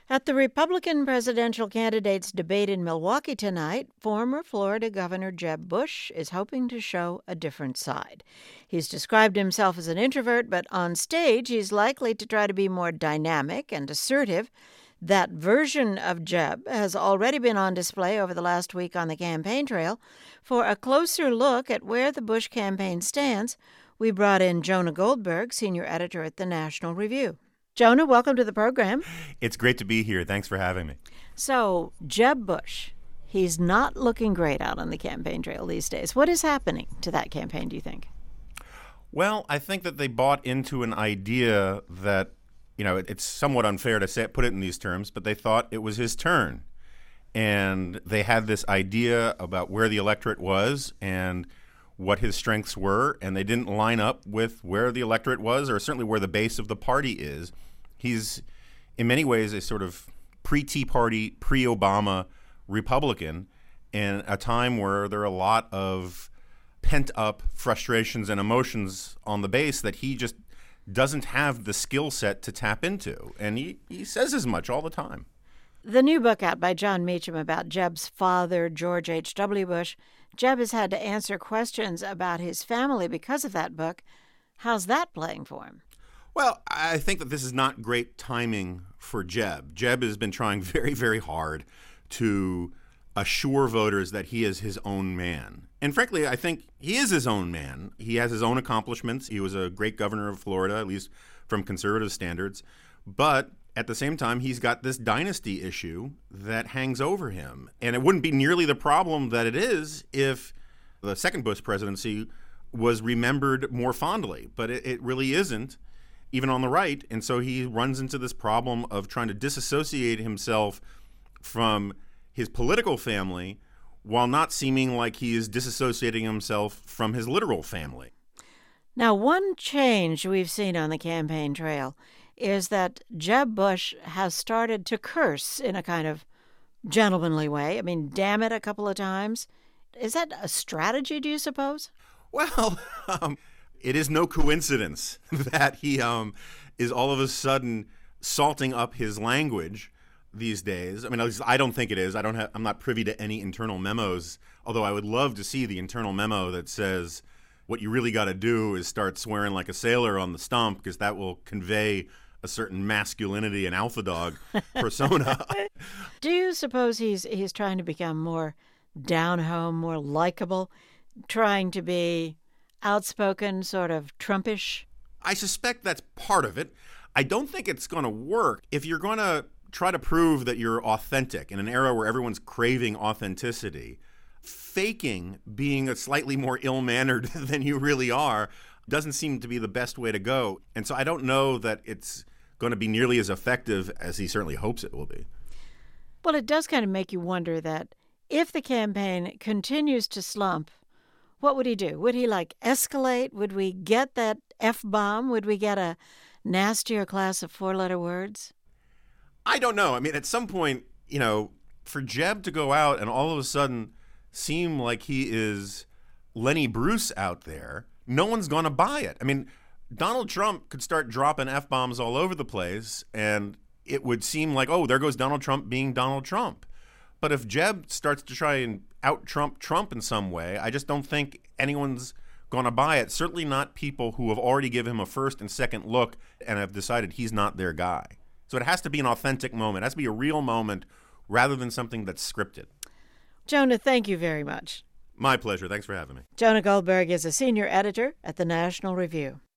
At the Republican presidential candidates' debate in Milwaukee tonight, former Florida Governor Jeb Bush is hoping to show a different side. He's described himself as an introvert, but on stage he's likely to try to be more dynamic and assertive. That version of Jeb has already been on display over the last week on the campaign trail. For a closer look at where the Bush campaign stands, we brought in Jonah Goldberg, senior editor at the National Review. Jonah, welcome to the program. It's great to be here. Thanks for having me. So, Jeb Bush, he's not looking great out on the campaign trail these days. What is happening to that campaign, do you think? Well, I think that they bought into an idea that, it's somewhat unfair to put it in these terms, but they thought it was his turn. And they had this idea about where the electorate was and what his strengths were, and they didn't line up with where the electorate was, or certainly where the base of the party is. He's, in many ways, a sort of pre-Tea Party, pre-Obama Republican in a time where there are a lot of pent-up frustrations and emotions on the base that he just doesn't have the skill set to tap into. And he says as much all the time. The new book out by Jon Meacham about Jeb's father, George H.W. Bush, Jeb has had to answer questions about his family because of that book. How's that playing for him? Well, I think that this is not great timing for Jeb. Jeb has been trying very, very hard to assure voters that he is his own man. And frankly, I think he is his own man. He has his own accomplishments. He was a great governor of Florida, at least from conservative standards. But at the same time, he's got this dynasty issue that hangs over him. And it wouldn't be nearly the problem that it is if the second Bush presidency was remembered more fondly. But it really isn't, even on the right. And so he runs into this problem of trying to disassociate himself from his political family while not seeming like he is disassociating himself from his literal family. Now, one change we've seen on the campaign trail is that Jeb Bush has started to curse in a kind of gentlemanly way. I mean, damn it a couple of times. Is that a strategy, do you suppose? Well, it is no coincidence that he is all of a sudden salting up his language these days. I mean, at least I don't think it is. I'm not privy to any internal memos, although I would love to see the internal memo that says what you really got to do is start swearing like a sailor on the stump, because that will convey a certain masculinity and alpha dog persona. Do you suppose he's trying to become more down-home, more likable, trying to be outspoken, sort of Trumpish? I suspect that's part of it. I don't think it's going to work. If you're going to try to prove that you're authentic in an era where everyone's craving authenticity, faking being a slightly more ill-mannered than you really are doesn't seem to be the best way to go. And so I don't know that it's going to be nearly as effective as he certainly hopes it will be. Well, it does kind of make you wonder that if the campaign continues to slump, what would he do? Would he escalate? Would we get that F-bomb? Would we get a nastier class of four-letter words? I don't know. I mean, at some point, for Jeb to go out and all of a sudden seem like he is Lenny Bruce out there, no one's going to buy it. I mean, Donald Trump could start dropping F-bombs all over the place, and it would seem like, oh, there goes Donald Trump being Donald Trump. But if Jeb starts to try and out-Trump Trump in some way, I just don't think anyone's going to buy it. Certainly not people who have already given him a first and second look and have decided he's not their guy. So it has to be an authentic moment. It has to be a real moment rather than something that's scripted. Jonah, thank you very much. My pleasure. Thanks for having me. Jonah Goldberg is a senior editor at the National Review.